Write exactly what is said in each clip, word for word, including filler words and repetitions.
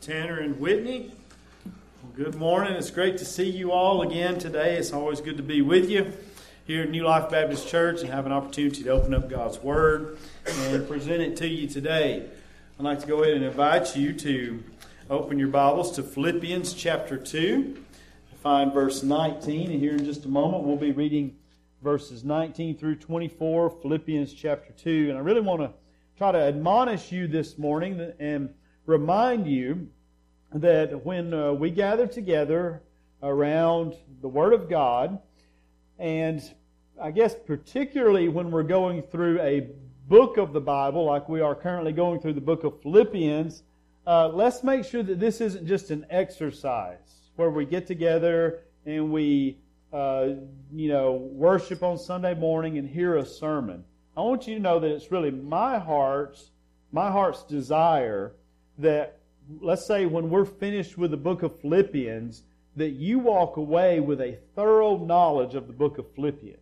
Tanner and Whitney. Well, good morning. It's great to see you all again today. It's always good to be with you here at New Life Baptist Church and have an opportunity to open up God's Word and present it to you today. I'd like to go ahead and invite you to open your Bibles to Philippians chapter two. Find verse nineteen, and here in just a moment we'll be reading verses nineteen through twenty-four, Philippians chapter two. And I really want to try to admonish you this morning and remind you that when uh, we gather together around the Word of God, and I guess particularly when we're going through a book of the Bible, like we are currently going through the book of Philippians, uh, let's make sure that this isn't just an exercise where we get together and we, uh, you know, worship on Sunday morning and hear a sermon. I want you to know that it's really my heart's, my heart's desire that, let's say when we're finished with the book of Philippians, that you walk away with a thorough knowledge of the book of Philippians.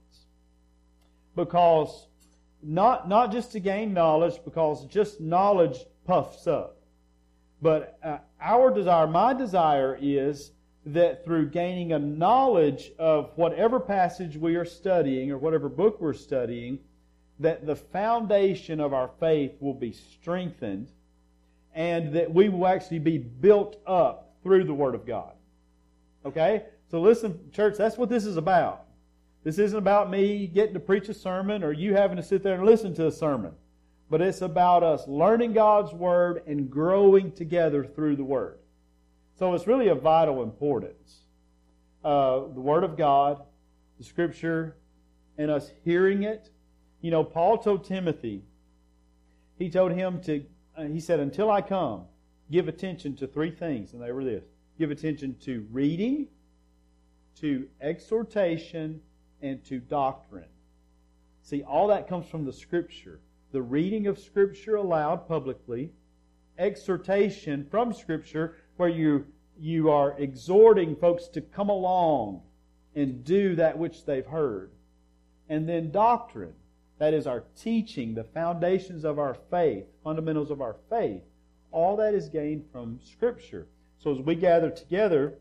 Because, not, not just to gain knowledge, because just knowledge puffs up. But uh, our desire, my desire is that through gaining a knowledge of whatever passage we are studying or whatever book we're studying, that the foundation of our faith will be strengthened and that we will actually be built up through the Word of God. Okay? So listen, church, that's what this is about. This isn't about me getting to preach a sermon or you having to sit there and listen to a sermon. But it's about us learning God's Word and growing together through the Word. So it's really of vital importance. Uh, the Word of God, the Scripture, and us hearing it. You know, Paul told Timothy, he told him to, uh, he said, until I come, give attention to three things. And they were this. Give attention to reading, to exhortation, and to doctrine. See, all that comes from the Scripture. The reading of Scripture aloud publicly, exhortation from Scripture, where you, you are exhorting folks to come along and do that which they've heard. And then doctrine. That is our teaching, the foundations of our faith, fundamentals of our faith. All that is gained from Scripture. So as we gather together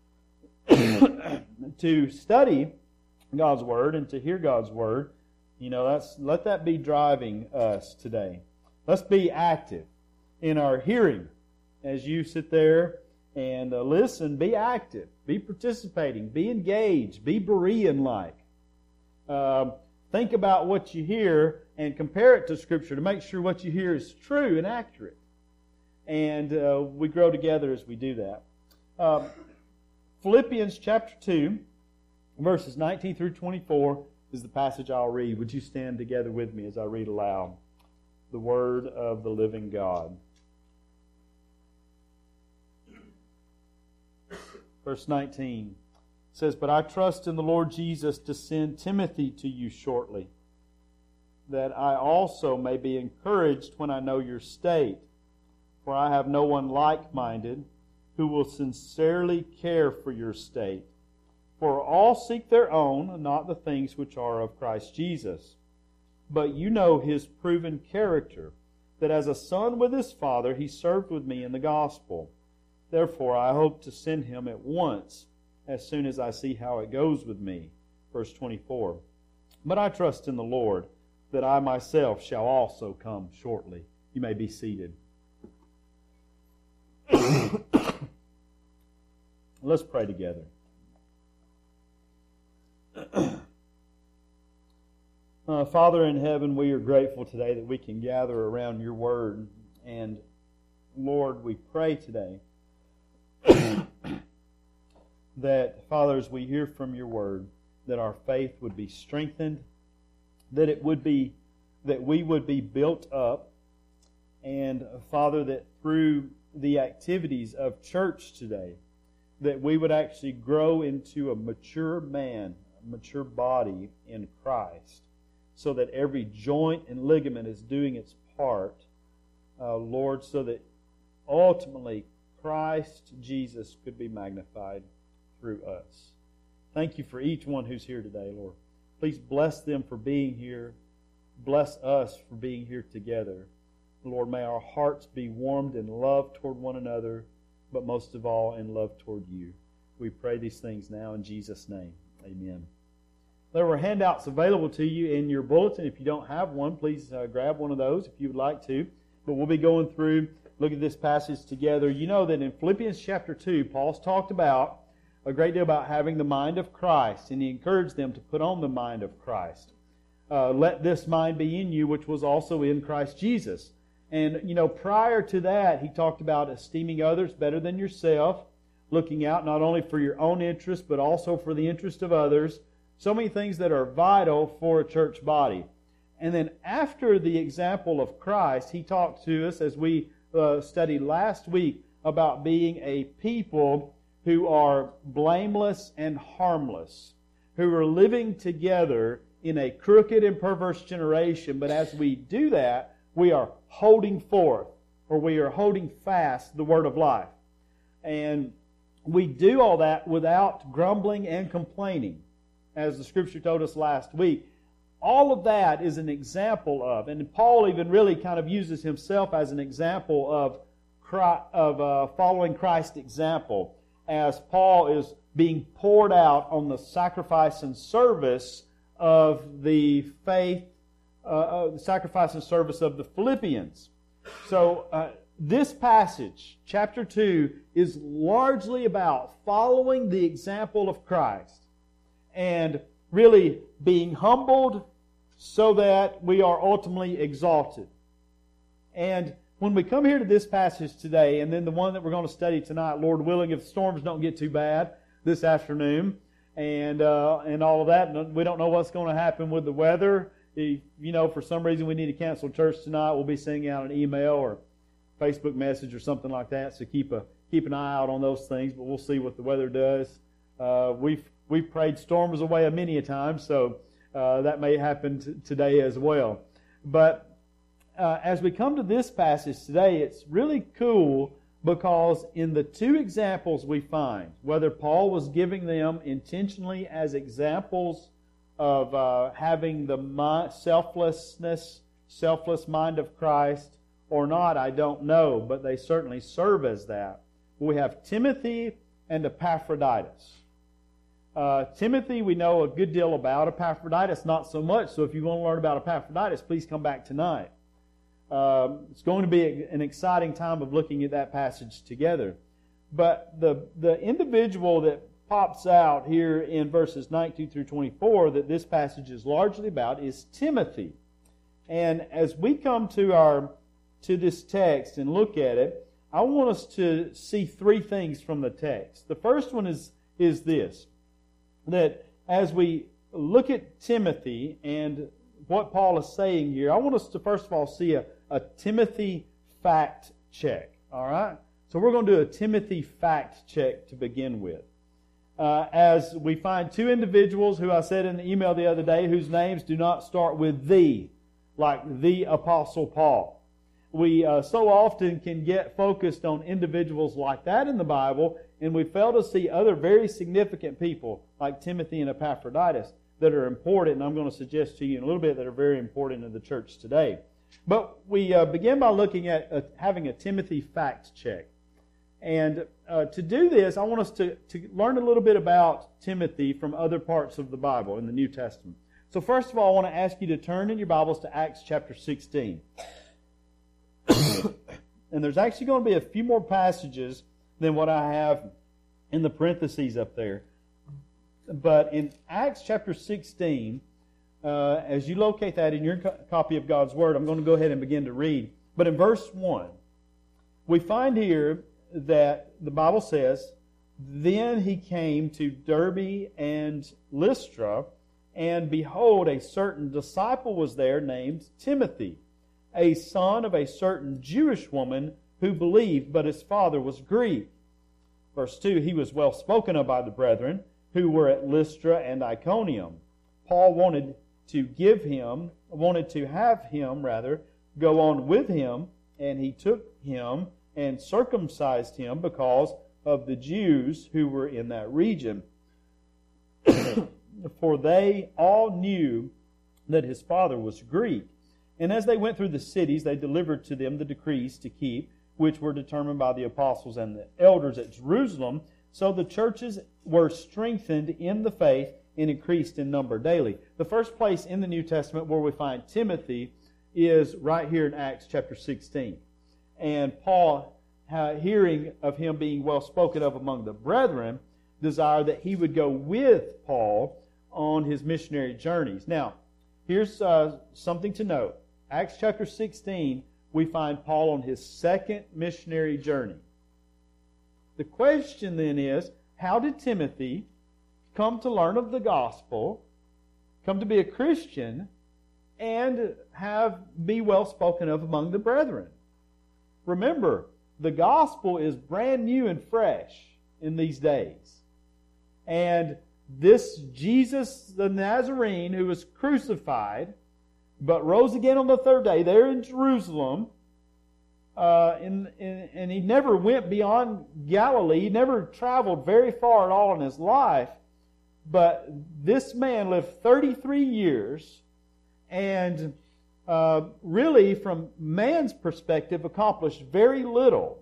to study God's Word and to hear God's Word, you know, that's let that be driving us today. Let's be active in our hearing. As you sit there and uh, listen, be active, be participating, be engaged, be Berean-like. Uh, think about what you hear and compare it to Scripture to make sure what you hear is true and accurate. And uh, we grow together as we do that. Uh, Philippians chapter two, verses nineteen through twenty-four is the passage I'll read. Would you stand together with me as I read aloud the Word of the living God? Verse nineteen says, But I trust in the Lord Jesus to send Timothy to you shortly, that I also may be encouraged when I know your state. For I have no one like-minded who will sincerely care for your state. For all seek their own, not the things which are of Christ Jesus. But you know his proven character, that as a son with his father he served with me in the gospel. Therefore I hope to send him at once, as soon as I see how it goes with me. Verse twenty-four. But I trust in the Lord, that I myself shall also come shortly. You may be seated. Let's pray together. uh, Father in heaven, we are grateful today that we can gather around your Word. And Lord, we pray today that, Father, as we hear from your Word, that our faith would be strengthened, that it would be, that we would be built up, and Father, that through the activities of church today, that we would actually grow into a mature man, a mature body in Christ, so that every joint and ligament is doing its part, uh, Lord, so that ultimately Christ Jesus could be magnified through us. Thank you for each one who's here today, Lord. Please bless them for being here. Bless us for being here together. Lord, may our hearts be warmed in love toward one another. but most of all in love toward you. We pray these things now in Jesus' name. Amen. There were handouts available to you in your bulletin. If you don't have one, please uh, grab one of those if you would like to. But we'll be going through, look at this passage together. You know that in Philippians chapter two, Paul's talked about a great deal about having the mind of Christ, and he encouraged them to put on the mind of Christ. Uh, let this mind be in you, which was also in Christ Jesus. And, you know, prior to that, he talked about esteeming others better than yourself, looking out not only for your own interest, but also for the interest of others. So many things that are vital for a church body. And then after the example of Christ, he talked to us, as we uh, studied last week, about being a people who are blameless and harmless, who are living together in a crooked and perverse generation. But as we do that, we are holding forth, or we are holding fast the word of life. And we do all that without grumbling and complaining, as the Scripture told us last week. All of that is an example of, and Paul even really kind of uses himself as an example of, of uh, following Christ's example, as Paul is being poured out on the sacrifice and service of the faith, uh, uh, the sacrifice and service of the Philippians. So uh, this passage, chapter two, is largely about following the example of Christ and really being humbled so that we are ultimately exalted. And when we come here to this passage today, and then the one that we're going to study tonight, Lord willing, if the storms don't get too bad this afternoon, and uh, and all of that, and we don't know what's going to happen with the weather. If, you know, for some reason we need to cancel church tonight, we'll be sending out an email or Facebook message or something like that. So keep a keep an eye out on those things. But we'll see what the weather does. Uh, we've we've prayed storms away many a time, so uh, that may happen t- today as well. But uh, as we come to this passage today, it's really cool because in the two examples we find, whether Paul was giving them intentionally as examples of uh, having the mind, selflessness, selfless mind of Christ or not, I don't know, but they certainly serve as that. We have Timothy and Epaphroditus. Uh, Timothy, we know a good deal about. Epaphroditus, not so much. So if you want to learn about Epaphroditus, please come back tonight. Um, it's going to be an exciting time of looking at that passage together. But the the individual that pops out here in verses nineteen through twenty-four that this passage is largely about is Timothy. And as we come to our to this text and look at it, I want us to see three things from the text. The first one is is this, that as we look at Timothy and what Paul is saying here, I want us to first of all see a, a Timothy fact check. All right? So we're going to do a Timothy fact check to begin with. Uh, as we find two individuals who I said in the email the other day whose names do not start with the, like the Apostle Paul. We uh, so often can get focused on individuals like that in the Bible, and we fail to see other very significant people like Timothy and Epaphroditus that are important, and I'm going to suggest to you in a little bit that are very important in the church today. But we uh, begin by looking at uh, having a Timothy fact check. And uh, to do this, I want us to, to learn a little bit about Timothy from other parts of the Bible in the New Testament. So first of all, I want to ask you to turn in your Bibles to Acts chapter sixteen. And there's actually going to be a few more passages than what I have in the parentheses up there. But in Acts chapter sixteen, uh, as you locate that in your co- copy of God's Word, I'm going to go ahead and begin to read. But in verse one, we find here that the Bible says, "Then he came to Derbe and Lystra, and behold, a certain disciple was there named Timothy, a son of a certain Jewish woman who believed, but his father was Greek." Verse two, "He was well spoken of by the brethren who were at Lystra and Iconium. Paul wanted to give him, wanted to have him, rather, go on with him, and he took him and circumcised him because of the Jews who were in that region. For they all knew that his father was Greek. And as they went through the cities, they delivered to them the decrees to keep, which were determined by the apostles and the elders at Jerusalem. So the churches were strengthened in the faith and increased in number daily. The first place in the New Testament where we find Timothy is right here in Acts chapter sixteen. And Paul, uh, hearing of him being well spoken of among the brethren, desired that he would go with Paul on his missionary journeys. Now, here's uh, something to note. Acts chapter sixteen, we find Paul on his second missionary journey. The question then is, how did Timothy come to learn of the gospel, come to be a Christian, and have be well spoken of among the brethren? Remember, the gospel is brand new and fresh in these days. And this Jesus the Nazarene, who was crucified, but rose again on the third day, there in Jerusalem, uh, in, in, and he never went beyond Galilee. He never traveled very far at all in his life. But this man lived thirty-three years and uh, really, from man's perspective, accomplished very little.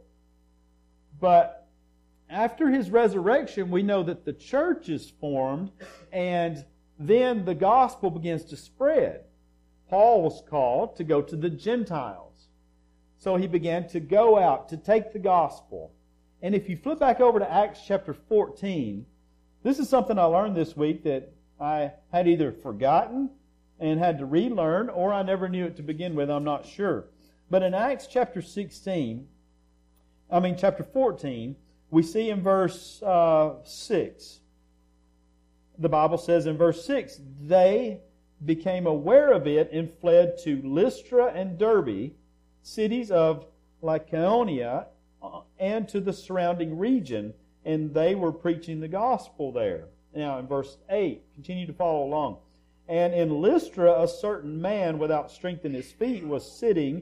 But after his resurrection, we know that the church is formed, and then the gospel begins to spread. Paul was called to go to the Gentiles. So he began to go out to take the gospel. And if you flip back over to Acts chapter fourteen, this is something I learned this week that I had either forgotten and had to relearn, or I never knew it to begin with, I'm not sure. But in Acts chapter sixteen, I mean chapter fourteen, we see in verse uh, six, the Bible says in verse six, they became aware of it and fled to Lystra and Derbe, cities of Lycaonia, and to the surrounding region, and they were preaching the gospel there. Now in verse eight, continue to follow along. And in Lystra, a certain man without strength in his feet was sitting,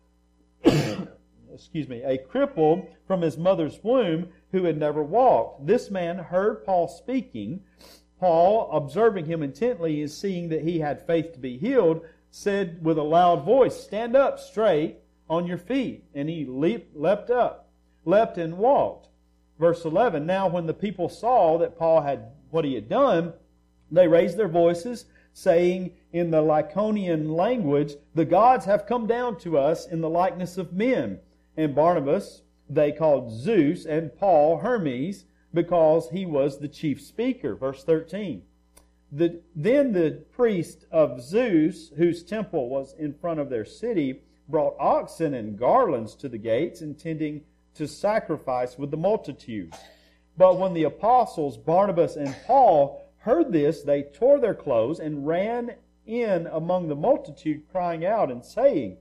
excuse me, a cripple from his mother's womb who had never walked. This man heard Paul speaking. Paul, observing him intently and seeing that he had faith to be healed, said with a loud voice, "Stand up straight on your feet." And he leaped, leapt up, leapt and walked. Verse eleven, now when the people saw that Paul had what he had done, they raised their voices, saying in the Lycaonian language, "The gods have come down to us in the likeness of men." And Barnabas they called Zeus, and Paul Hermes, because he was the chief speaker. Verse thirteen. The, then the priest of Zeus, whose temple was in front of their city, brought oxen and garlands to the gates, intending to sacrifice with the multitude. But when the apostles Barnabas and Paul heard this, they tore their clothes and ran in among the multitude, crying out and saying,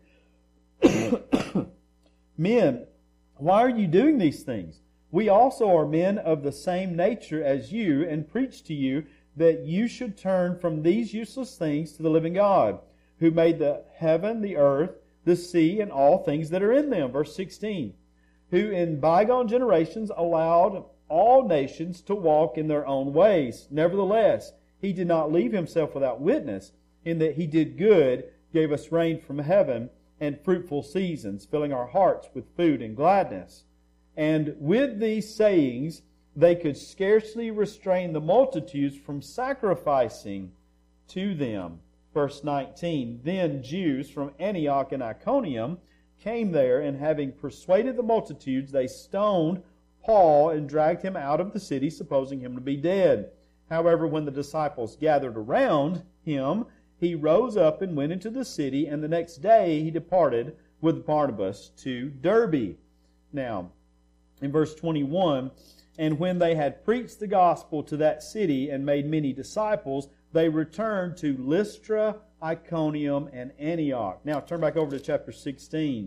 "Men, why are you doing these things? We also are men of the same nature as you, and preach to you that you should turn from these useless things to the living God, who made the heaven, the earth, the sea, and all things that are in them." Verse sixteen. "Who in bygone generations allowed all nations to walk in their own ways. Nevertheless, he did not leave himself without witness, in that he did good, gave us rain from heaven, and fruitful seasons, filling our hearts with food and gladness." And with these sayings, they could scarcely restrain the multitudes from sacrificing to them. Verse nineteen, "Then Jews from Antioch and Iconium came there, and having persuaded the multitudes, they stoned Paul and dragged him out of the city, supposing him to be dead. However, when the disciples gathered around him, he rose up and went into the city, and the next day he departed with Barnabas to Derbe." Now, in verse twenty-one, "And when they had preached the gospel to that city and made many disciples, they returned to Lystra, Iconium, and Antioch." Now, turn back over to chapter sixteen.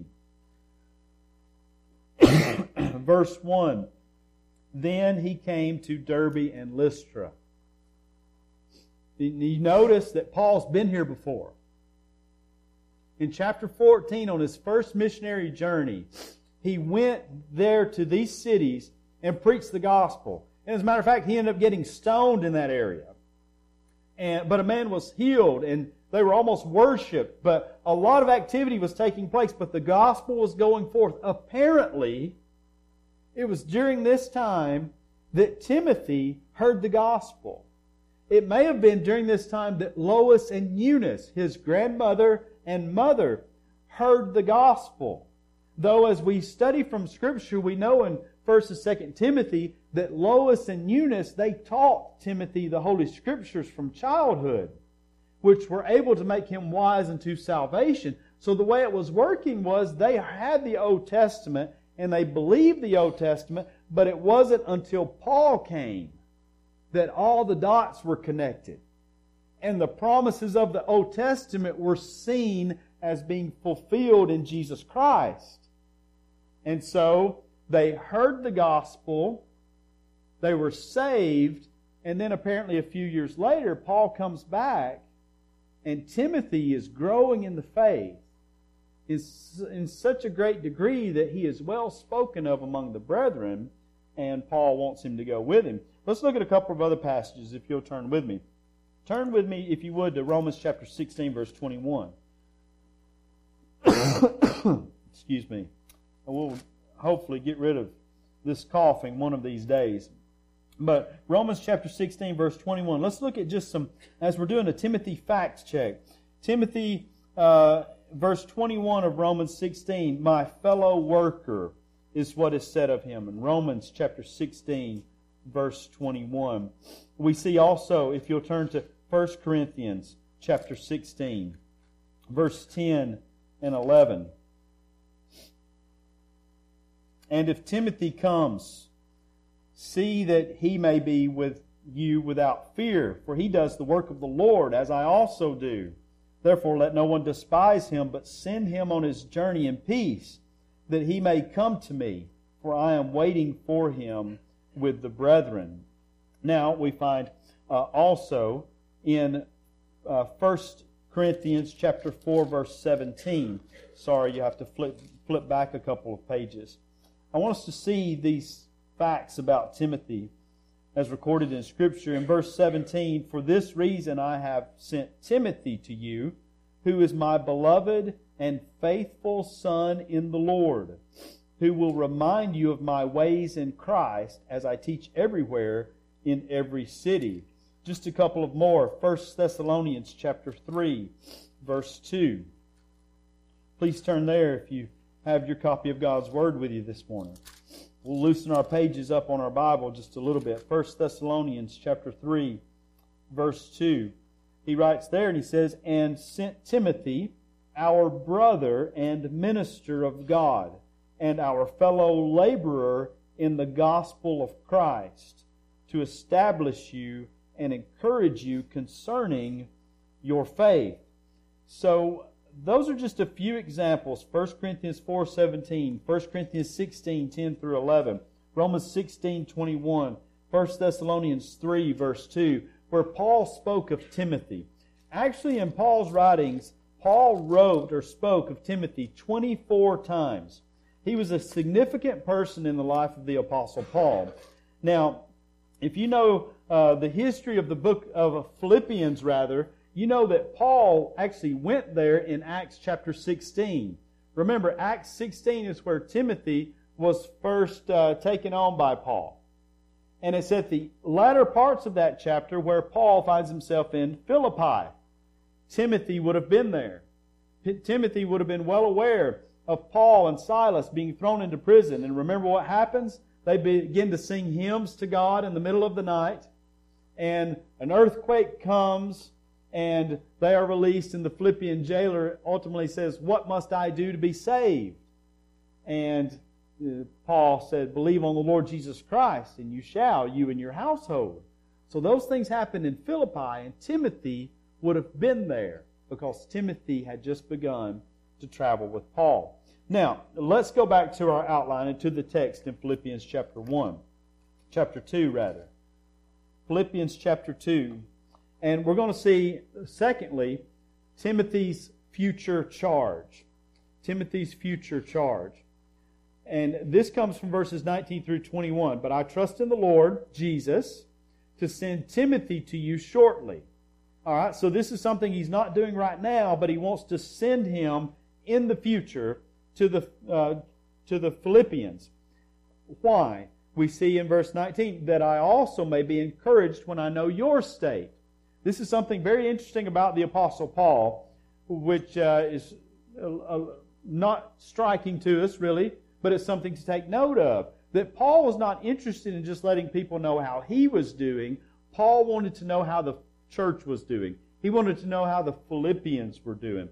Verse one, "Then he came to Derbe and Lystra." You notice that Paul's been here before. In chapter fourteen, on his first missionary journey, he went there to these cities and preached the gospel. And as a matter of fact, he ended up getting stoned in that area. And, but a man was healed, and They were almost worshipped, but a lot of activity was taking place, but the gospel was going forth. Apparently, it was during this time that Timothy heard the gospel. It may have been during this time that Lois and Eunice, his grandmother and mother, heard the gospel. Though as we study from Scripture, we know in First and Second Timothy that Lois and Eunice, they taught Timothy the Holy Scriptures from childhood, which were able to make him wise unto salvation. So the way it was working was they had the Old Testament and they believed the Old Testament, but it wasn't until Paul came that all the dots were connected. And the promises of the Old Testament were seen as being fulfilled in Jesus Christ. And so they heard the gospel, they were saved, and then apparently a few years later, Paul comes back, and Timothy is growing in the faith is in such a great degree that he is well spoken of among the brethren, and Paul wants him to go with him. Let's look at a couple of other passages, if you'll turn with me. Turn with me, if you would, to Romans chapter sixteen, verse twenty-one. Excuse me. I will hopefully get rid of this coughing one of these days. But Romans chapter sixteen, verse twenty-one. Let's look at just some, as we're doing a Timothy facts check. Timothy, uh, verse twenty-one of Romans sixteen, my fellow worker is what is said of him. In Romans chapter sixteen, verse twenty-one. We see also, if you'll turn to First Corinthians chapter sixteen, verse ten and eleven. And if Timothy comes, see that he may be with you without fear, for he does the work of the Lord, as I also do. Therefore let no one despise him, but send him on his journey in peace, that he may come to me, for I am waiting for him with the brethren. Now we find uh, also in uh, First Corinthians chapter four, verse seventeen. Sorry, you have to flip flip back a couple of pages. I want us to see these facts about Timothy as recorded in Scripture. In verse seventeen, for this reason I have sent Timothy to you, who is my beloved and faithful son in the Lord, who will remind you of my ways in Christ as I teach everywhere in every city. Just a couple of more. First Thessalonians chapter three, verse two. Please turn there if you have your copy of God's Word with you this morning. We'll loosen our pages up on our Bible just a little bit. First Thessalonians chapter three, verse two. He writes there and he says, and sent Timothy, our brother and minister of God, and our fellow laborer in the gospel of Christ, to establish you and encourage you concerning your faith. So, those are just a few examples. First Corinthians four seventeen, First Corinthians sixteen ten through eleven, Romans sixteen twenty-one, First Thessalonians three verse two, where Paul spoke of Timothy. Actually, in Paul's writings, Paul wrote or spoke of Timothy twenty-four times. He was a significant person in the life of the Apostle Paul. Now, if you know uh, the history of the book of Philippians, rather, you know that Paul actually went there in Acts chapter sixteen. Remember, Acts sixteen is where Timothy was first uh, taken on by Paul. And it's at the latter parts of that chapter where Paul finds himself in Philippi. Timothy would have been there. P- Timothy would have been well aware of Paul and Silas being thrown into prison. And remember what happens? They begin to sing hymns to God in the middle of the night. And an earthquake comes, and they are released, and the Philippian jailer ultimately says, what must I do to be saved? And uh, Paul said, believe on the Lord Jesus Christ, and you shall, you and your household. So those things happened in Philippi, and Timothy would have been there because Timothy had just begun to travel with Paul. Now, let's go back to our outline and to the text in Philippians chapter one. Chapter two, rather. Philippians chapter two. And we're going to see, secondly, Timothy's future charge. Timothy's future charge. And this comes from verses nineteen through twenty-one. But I trust in the Lord Jesus to send Timothy to you shortly. All right, so this is something he's not doing right now, but he wants to send him in the future to the uh, to the Philippians. Why? We see in verse nineteen, that I also may be encouraged when I know your state. This is something very interesting about the Apostle Paul, which uh, is uh, uh, not striking to us really, but it's something to take note of. That Paul was not interested in just letting people know how he was doing. Paul wanted to know how the church was doing. He wanted to know how the Philippians were doing.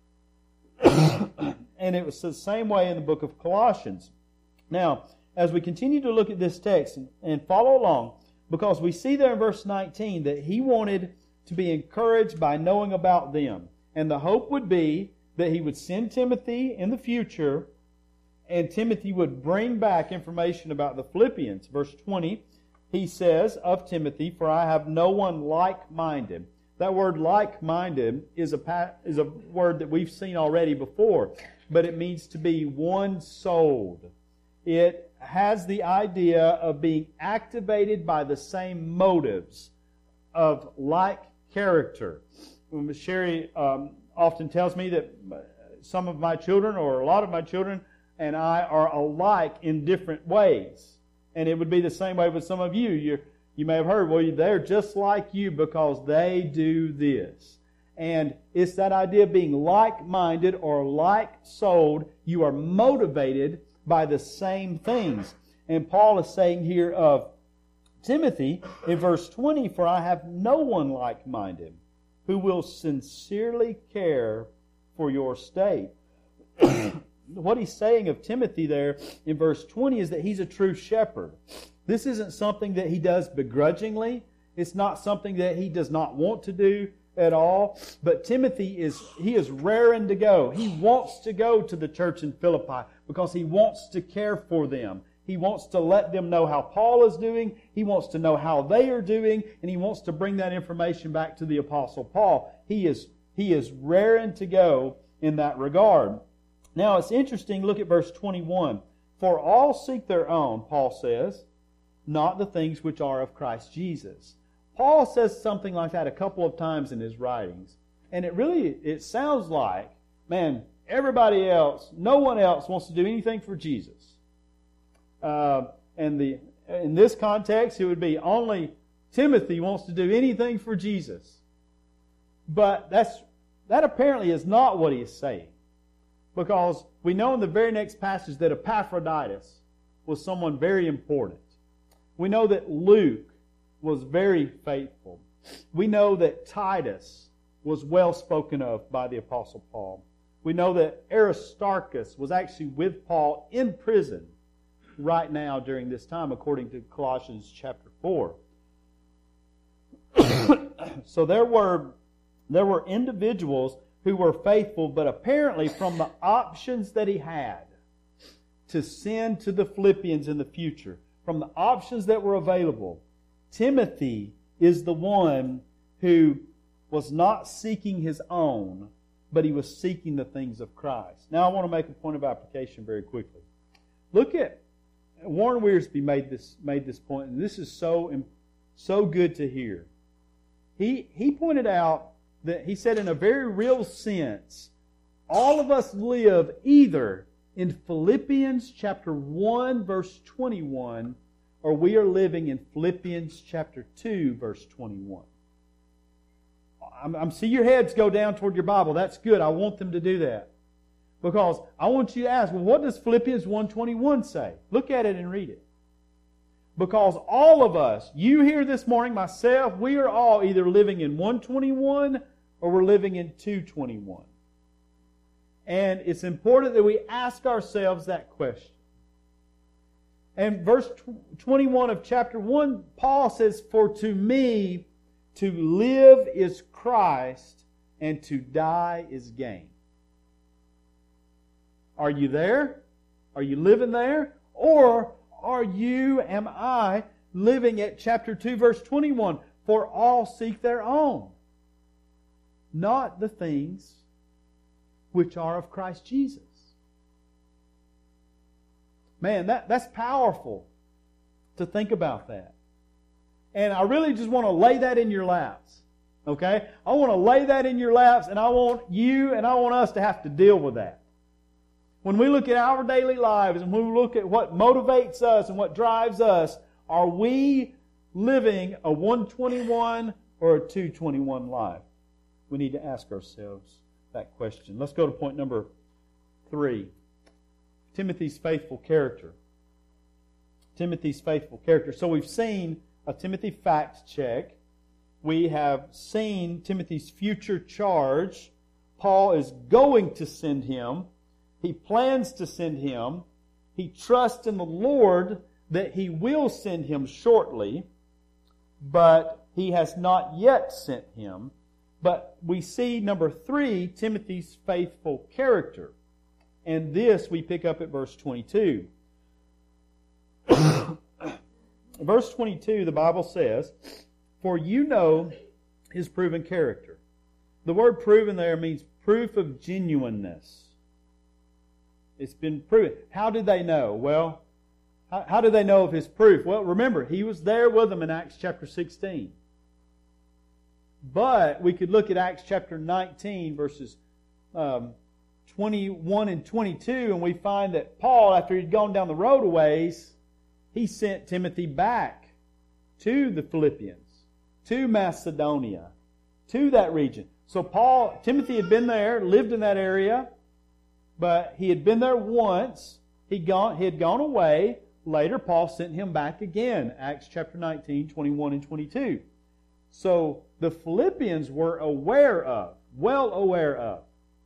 And it was the same way in the book of Colossians. Now, as we continue to look at this text and, and follow along, because we see there in verse nineteen that he wanted to be encouraged by knowing about them. And the hope would be that he would send Timothy in the future, and Timothy would bring back information about the Philippians. Verse twenty, he says of Timothy, "For I have no one like-minded." That word like-minded is a, is a word that we've seen already before, but it means to be one-souled. It has the idea of being activated by the same motives of like character. Sherry um, often tells me that some of my children, or a lot of my children, and I are alike in different ways. And it would be the same way with some of you. You're, you may have heard, well, they're just like you because they do this. And it's that idea of being like-minded or like-souled. You are motivated by the same things. And Paul is saying here of Timothy in verse twenty, "For I have no one like-minded who will sincerely care for your state." What he's saying of Timothy there in verse twenty is that he's a true shepherd. This isn't something that he does begrudgingly. It's not something that he does not want to do at all. But Timothy is, he is raring to go. He wants to go to the church in Philippi because he wants to care for them. He wants to let them know how Paul is doing. He wants to know how they are doing. And he wants to bring that information back to the Apostle Paul. He is, he is raring to go in that regard. Now it's interesting, look at verse twenty-one. "For all seek their own," Paul says, "not the things which are of Christ Jesus." Paul says something like that a couple of times in his writings. And it really, it sounds like, man, everybody else, no one else wants to do anything for Jesus. Uh, and the in this context, it would be only Timothy wants to do anything for Jesus. But that's that apparently is not what he is saying. Because we know in the very next passage that Epaphroditus was someone very important. We know that Luke was very faithful. We know that Titus was well spoken of by the Apostle Paul. We know that Aristarchus was actually with Paul in prison right now during this time, according to Colossians chapter four. So there were, there were individuals who were faithful, but apparently from the options that he had to send to the Philippians in the future, from the options that were available, Timothy is the one who was not seeking his own, but he was seeking the things of Christ. Now I want to make a point of application very quickly. Look at, Warren Wiersbe made this, made this point, and this is so, so good to hear. He, he pointed out that he said in a very real sense, all of us live either in Philippians chapter one verse twenty-one, or we are living in Philippians chapter two verse twenty-one. I'm, I'm see your heads go down toward your Bible. That's good. I want them to do that. Because I want you to ask, well, what does Philippians one twenty-one say? Look at it and read it. Because all of us, you here this morning, myself, we are all either living in one twenty-one or we're living in two twenty-one. And it's important that we ask ourselves that question. And verse twenty-one of chapter one, Paul says, "For to me, to live is Christ, and to die is gain." Are you there? Are you living there? Or are you, am I, living at chapter two, verse twenty-one? "For all seek their own, not the things which are of Christ Jesus." Man, that, that's powerful to think about that. And I really just want to lay that in your laps. Okay? I want to lay that in your laps, and I want you and I want us to have to deal with that. When we look at our daily lives and when we look at what motivates us and what drives us, are we living a one twenty-one or a two twenty-one life? We need to ask ourselves that question. Let's go to point number three. Timothy's faithful character. Timothy's faithful character. So we've seen a Timothy fact check. We have seen Timothy's future charge. Paul is going to send him. He plans to send him. He trusts in the Lord that He will send him shortly, but He has not yet sent him. But we see, number three, Timothy's faithful character. And this we pick up at verse twenty-two. Verse twenty-two, the Bible says, "For you know his proven character." The word proven there means proof of genuineness. It's been proven. How did they know? Well, how, how did they know of his proof? Well, remember, he was there with them in Acts chapter sixteen. But we could look at Acts chapter nineteen, verses um, twenty-one and twenty-two, and we find that Paul, after he'd gone down the road a ways, he sent Timothy back to the Philippians, to Macedonia, to that region. So Paul, Timothy had been there, lived in that area, but he had been there once. He'd gone, he had gone away. Later, Paul sent him back again. Acts chapter nineteen, twenty-one and twenty-two. So the Philippians were aware of, well aware of,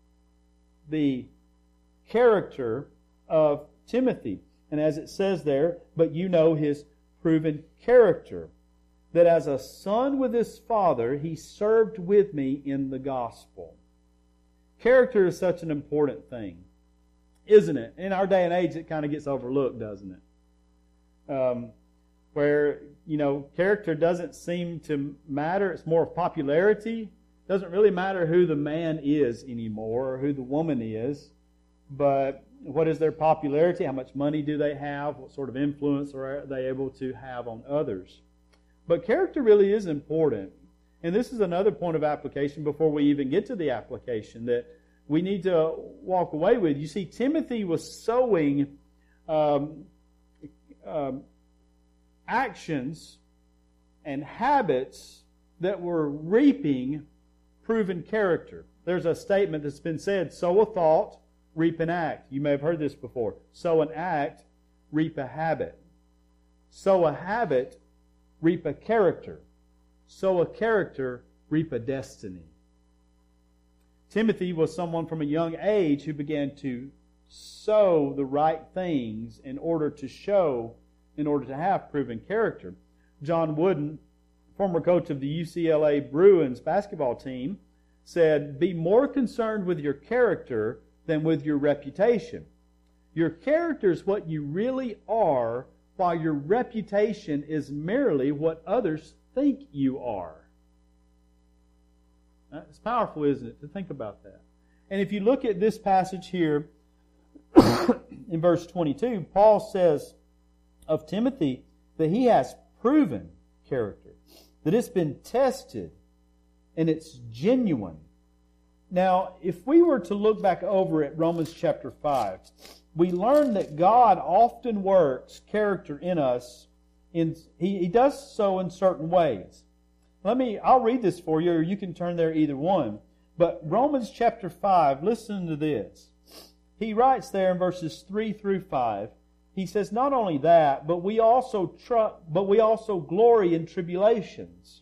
the character of Timothy. And as it says there, but you know his proven character, that as a son with his father, he served with me in the gospel. Character is such an important thing, isn't it? In our day and age, it kind of gets overlooked, doesn't it? Um, where, you know, character doesn't seem to matter. It's more of popularity. It doesn't really matter who the man is anymore or who the woman is. But what is their popularity? How much money do they have? What sort of influence are they able to have on others? But character really is important. And this is another point of application before we even get to the application that we need to walk away with. You see, Timothy was sowing um, um, actions and habits that were reaping proven character. There's a statement that's been said, sow a thought, reap an act. You may have heard this before. Sow an act, reap a habit. Sow a habit, reap a character. Sow a character, reap a destiny. Timothy was someone from a young age who began to sow the right things in order to show, in order to have proven character. John Wooden, former coach of the U C L A Bruins basketball team, said, "Be more concerned with your character than with your reputation. Your character is what you really are, while your reputation is merely what others think you are." It's powerful, isn't it, to think about that? And if you look at this passage here in verse twenty-two, Paul says of Timothy that he has proven character, that it's been tested and it's genuine. Now, if we were to look back over at Romans chapter five, we learn that God often works character in us. In, he, he does so in certain ways. Let me, I'll read this for you, or you can turn there either one. But Romans chapter five, listen to this. He writes there in verses three through five, he says, "Not only that, but we also tr- but we also glory in tribulations,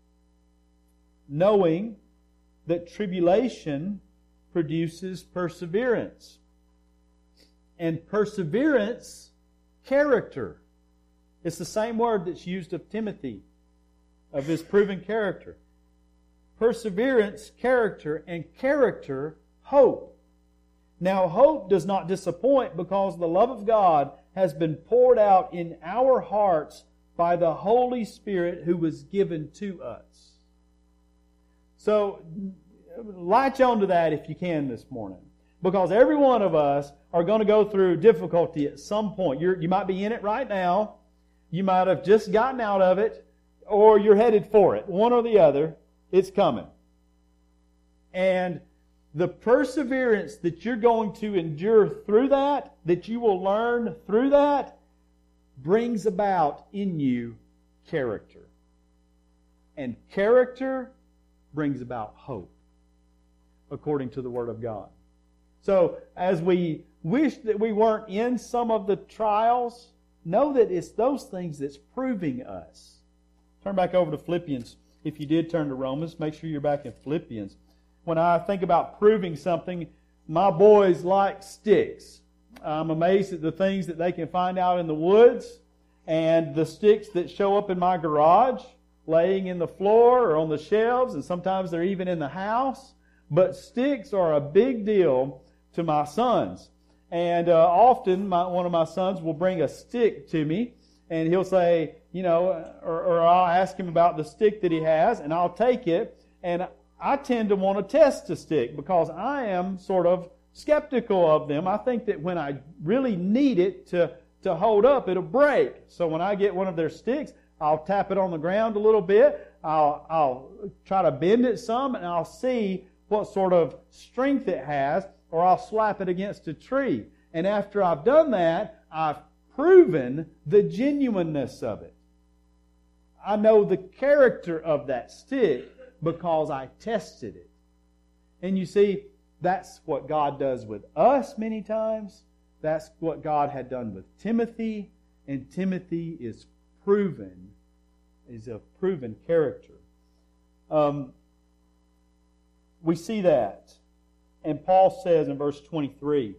knowing that tribulation produces perseverance, and perseverance, character." It's the same word that's used of Timothy, of his proven character. Perseverance, character, and character, hope. Now, hope does not disappoint because the love of God has been poured out in our hearts by the Holy Spirit who was given to us. So, latch on to that if you can this morning. Because every one of us are going to go through difficulty at some point. You're, you might be in it right now. You might have just gotten out of it. Or you're headed for it. One or the other. It's coming. And the perseverance that you're going to endure through that, that you will learn through that, brings about in you character. And character brings about hope, according to the Word of God. So, as we wish that we weren't in some of the trials, know that it's those things that's proving us. Turn back over to Philippians. If you did turn to Romans, make sure you're back in Philippians. When I think about proving something, my boys like sticks. I'm amazed at the things that they can find out in the woods and the sticks that show up in my garage, laying in the floor or on the shelves, and sometimes they're even in the house. But sticks are a big deal to my sons. And uh, often my, one of my sons will bring a stick to me, and he'll say, you know, or, or I'll ask him about the stick that he has, and I'll take it, and I tend to want to test the stick because I am sort of skeptical of them. I think that when I really need it to, to hold up, it'll break. So when I get one of their sticks, I'll tap it on the ground a little bit, I'll, I'll try to bend it some, and I'll see what sort of strength it has, or I'll slap it against a tree. And after I've done that, I've proven the genuineness of it. I know the character of that stick because I tested it. And you see, that's what God does with us many times. That's what God had done with Timothy. And Timothy is proven, is a proven character. Um, we see that. And Paul says in verse twenty-three,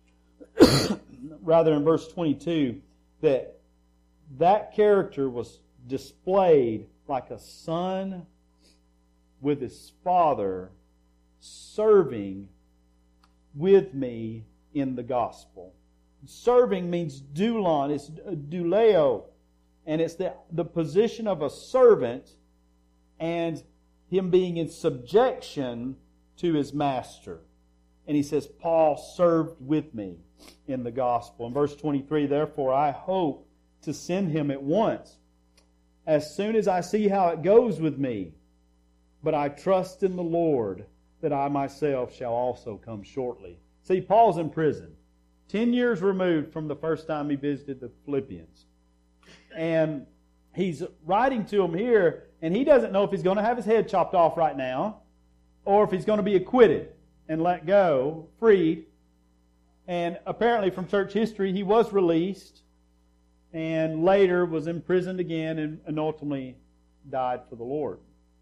rather in verse twenty-two, that that character was displayed like a son with his father serving with me in the gospel. Serving means doulon, it's douleo, and it's the, the position of a servant and him being in subjection to his master. And he says, Paul served with me in the gospel. In verse twenty-three, therefore I hope to send him at once, as soon as I see how it goes with me. But I trust in the Lord that I myself shall also come shortly. See, Paul's in prison, ten years removed from the first time he visited the Philippians. And he's writing to them here, and he doesn't know if he's going to have his head chopped off right now, or if he's going to be acquitted and let go, freed. And apparently from church history, he was released and later was imprisoned again and, and ultimately died for the Lord.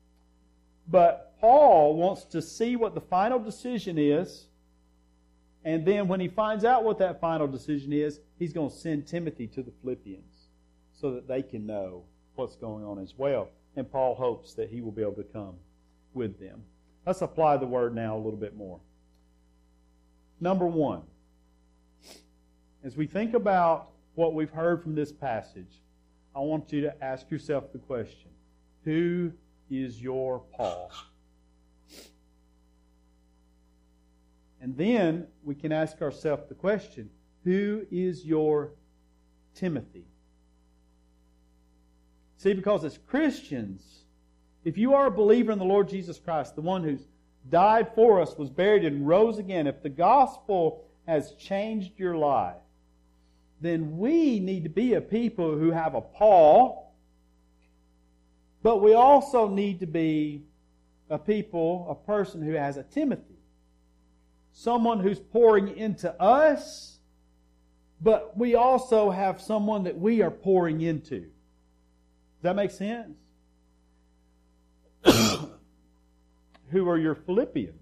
But Paul wants to see what the final decision is, and then when he finds out what that final decision is, he's going to send Timothy to the Philippians so that they can know what's going on as well. And Paul hopes that he will be able to come with them. Let's apply the word now a little bit more. Number one, as we think about what we've heard from this passage, I want you to ask yourself the question, who is your Paul? And then we can ask ourselves the question, who is your Timothy? See, because as Christians, if you are a believer in the Lord Jesus Christ, the one who's died for us, was buried, and rose again, if the gospel has changed your life, then we need to be a people who have a Paul, but we also need to be a people, a person who has a Timothy. Someone who's pouring into us, but we also have someone that we are pouring into. Does that make sense? Who are your Philippians?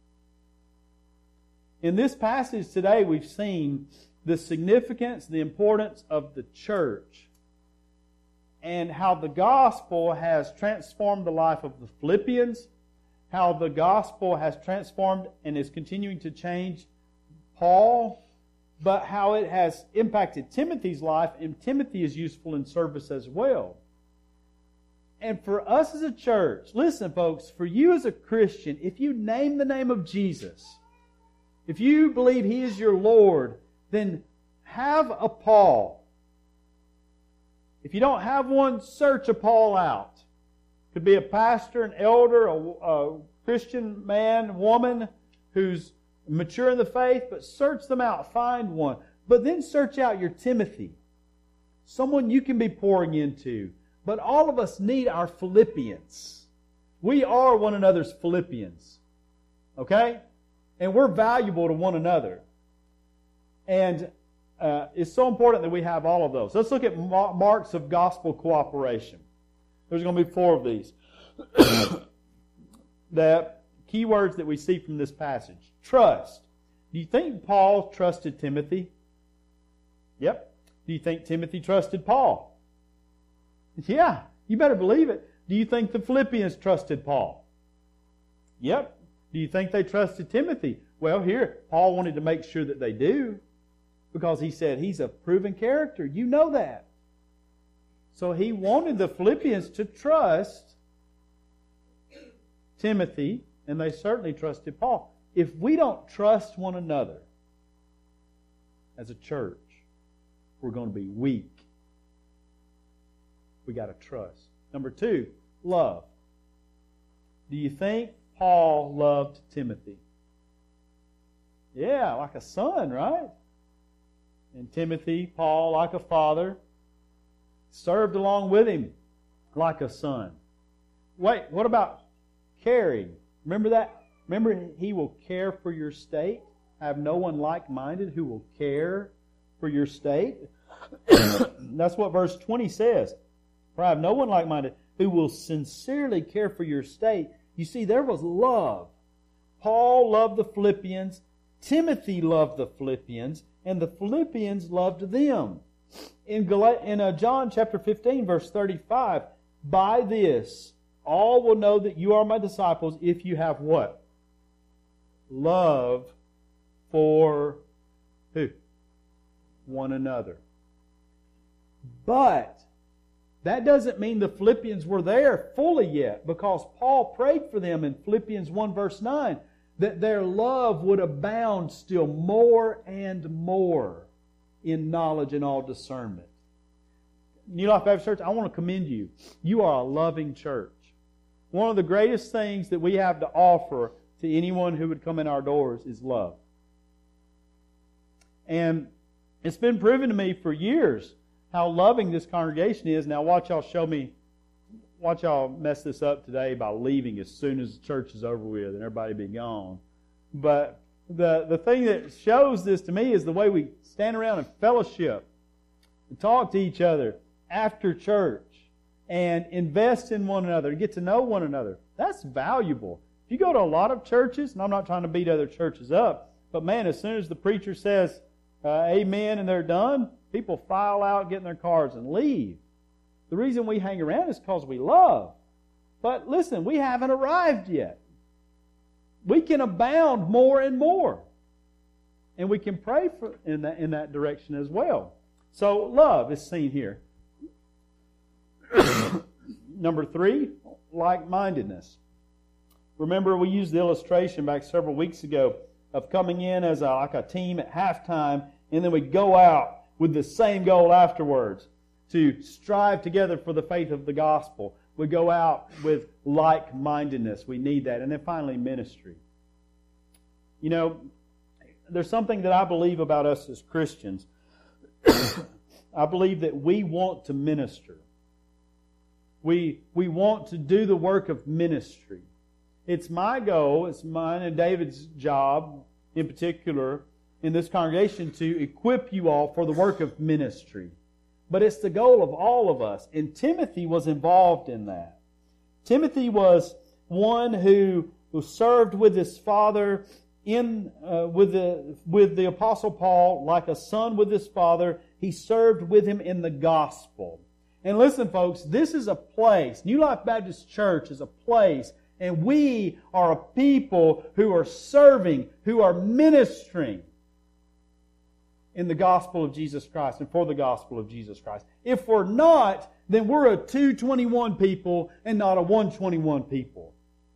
In this passage today, we've seen the significance, the importance of the church, and how the gospel has transformed the life of the Philippians, how the gospel has transformed and is continuing to change Paul, but how it has impacted Timothy's life, and Timothy is useful in service as well. And for us as a church, listen folks, for you as a Christian, if you name the name of Jesus, if you believe He is your Lord, then have a Paul. If you don't have one, search a Paul out. Could be a pastor, an elder, a, a Christian man, woman who's mature in the faith, but search them out. Find one. But then search out your Timothy. Someone you can be pouring into. But all of us need our Philippians. We are one another's Philippians. Okay? And we're valuable to one another. And uh, it's so important that we have all of those. Let's look at marks of gospel cooperation. There's going to be four of these. The key words that we see from this passage. Trust. Do you think Paul trusted Timothy? Yep. Do you think Timothy trusted Paul? Yeah, you better believe it. Do you think the Philippians trusted Paul? Yep. Do you think they trusted Timothy? Well, here, Paul wanted to make sure that they do, because he said he's a proven character. You know that. So he wanted the Philippians to trust Timothy, and they certainly trusted Paul. If we don't trust one another as a church, we're going to be weak. We got to trust. Number two, love. Do you think Paul loved Timothy? Yeah, like a son, right? And Timothy, Paul, like a father, served along with him like a son. Wait, what about caring? Remember that? Remember, he will care for your state. I have no one like-minded who will care for your state. That's what verse twenty says. For I have no one like-minded who will sincerely care for your state. You see, there was love. Paul loved the Philippians. Timothy loved the Philippians. And the Philippians loved them. In, Gal- in uh, John chapter fifteen, verse thirty-five, by this all will know that you are my disciples if you have what? Love for who? One another. But that doesn't mean the Philippians were there fully yet, because Paul prayed for them in Philippians one verse nine that their love would abound still more and more in knowledge and all discernment. New Life Baptist Church, I want to commend you. You are a loving church. One of the greatest things that we have to offer to anyone who would come in our doors is love. And it's been proven to me for years how loving this congregation is. Now watch y'all show me, watch y'all mess this up today by leaving as soon as the church is over with and everybody be gone. But the, the thing that shows this to me is the way we stand around and fellowship and talk to each other after church and invest in one another and get to know one another. That's valuable. If you go to a lot of churches, and I'm not trying to beat other churches up, but man, as soon as the preacher says uh, amen and they're done, people file out, get in their cars, and leave. The reason we hang around is because we love. But listen, we haven't arrived yet. We can abound more and more. And we can pray for in that, in that direction as well. So love is seen here. Number three, like-mindedness. Remember, we used the illustration back several weeks ago of coming in as a, like a team at halftime, and then we go out with the same goal afterwards, to strive together for the faith of the gospel. We go out with like-mindedness. We need that. And then finally, ministry. You know, there's something that I believe about us as Christians. I believe that we want to minister. We, we want to do the work of ministry. It's my goal, it's mine and David's job in particular in this congregation to equip you all for the work of ministry. But it's the goal of all of us. And Timothy was involved in that. Timothy was one who, who served with his father in uh, with the with the Apostle Paul like a son with his father. He served with him in the gospel. And listen, folks, this is a place. New Life Baptist Church is a place, and we are a people who are serving, who are ministering in the gospel of Jesus Christ and for the gospel of Jesus Christ. If we're not, then we're a two twenty-one people and not a one twenty-one people.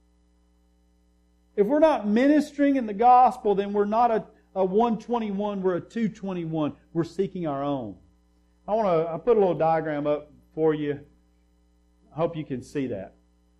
If we're not ministering in the gospel, then we're not a, a one twenty-one, we're a two twenty-one. We're seeking our own. I want to I put a little diagram up for you. I hope you can see that.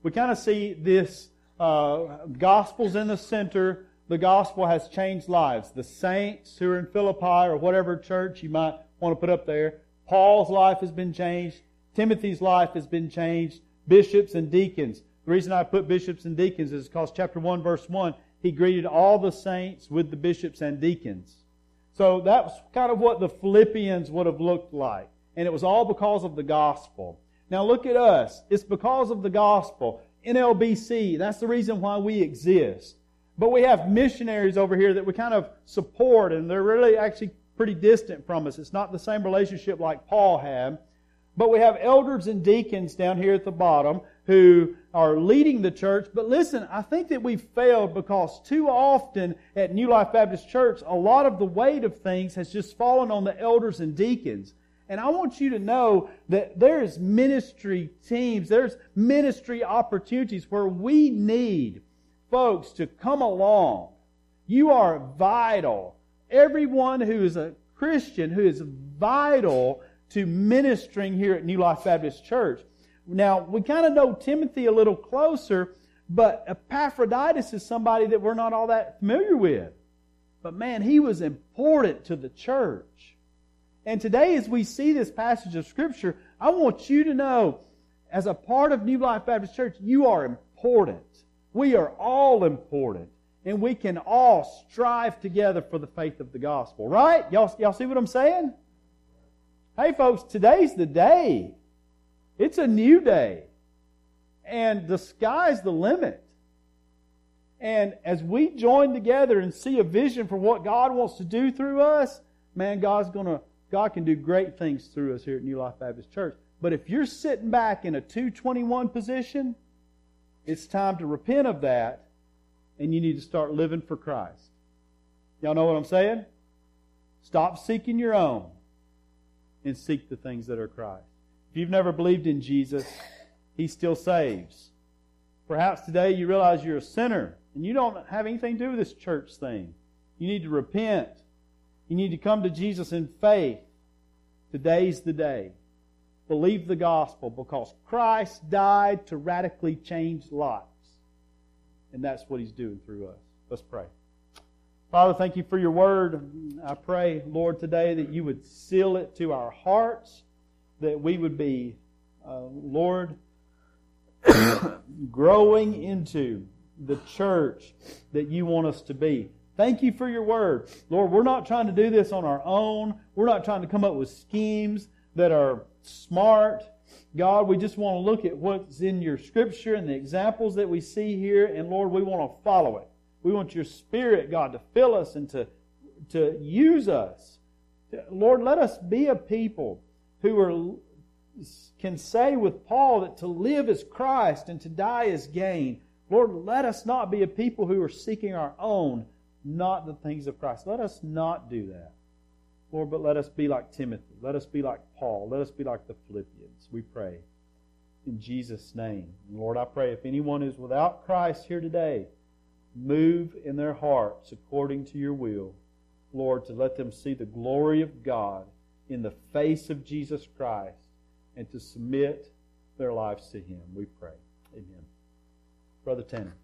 We kind of see this uh, gospel's in the center. The gospel has changed lives. The saints who are in Philippi or whatever church you might want to put up there, Paul's life has been changed. Timothy's life has been changed. Bishops and deacons. The reason I put bishops and deacons is because chapter one, verse one, he greeted all the saints with the bishops and deacons. So that's kind of what the Philippians would have looked like. And it was all because of the gospel. Now look at us. It's because of the gospel. N L B C, that's the reason why we exist. But we have missionaries over here that we kind of support, and they're really actually pretty distant from us. It's not the same relationship like Paul had. But we have elders and deacons down here at the bottom who are leading the church. But listen, I think that we've failed because too often at New Life Baptist Church, a lot of the weight of things has just fallen on the elders and deacons. And I want you to know that there's ministry teams, there's ministry opportunities where we need folks to come along. You are vital. Everyone who is a Christian, who is vital to ministering here at New Life Baptist Church. Now, we kind of know Timothy a little closer, but Epaphroditus is somebody that we're not all that familiar with. But man, he was important to the church. And today, as we see this passage of Scripture, I want you to know, as a part of New Life Baptist Church, you are important. We are all important. And we can all strive together for the faith of the gospel. Right? Y'all, y'all see what I'm saying? Hey folks, today's the day. It's a new day. And the sky's the limit. And as we join together and see a vision for what God wants to do through us, man, God's gonna, God can do great things through us here at New Life Baptist Church. But if you're sitting back in a two twenty-one position, it's time to repent of that, and you need to start living for Christ. Y'all know what I'm saying? Stop seeking your own and seek the things that are Christ. If you've never believed in Jesus, He still saves. Perhaps today you realize you're a sinner and you don't have anything to do with this church thing. You need to repent. You need to come to Jesus in faith. Today's the day. Believe the gospel because Christ died to radically change lives. And that's what He's doing through us. Let's pray. Father, thank You for Your word. I pray, Lord, today that You would seal it to our hearts, that we would be, uh, Lord, growing into the church that You want us to be. Thank You for Your word. Lord, we're not trying to do this on our own. We're not trying to come up with schemes that are smart. God, we just want to look at what's in Your Scripture and the examples that we see here, and Lord, we want to follow it. We want Your Spirit, God, to fill us and to, to use us. Lord, let us be a people who are, can say with Paul that to live is Christ and to die is gain. Lord, let us not be a people who are seeking our own, not the things of Christ. Let us not do that. Lord, but let us be like Timothy. Let us be like Paul. Let us be like the Philippians. We pray in Jesus' name. And Lord, I pray if anyone is without Christ here today, move in their hearts according to Your will, Lord, to let them see the glory of God in the face of Jesus Christ and to submit their lives to Him. We pray. Amen. Brother Tanner.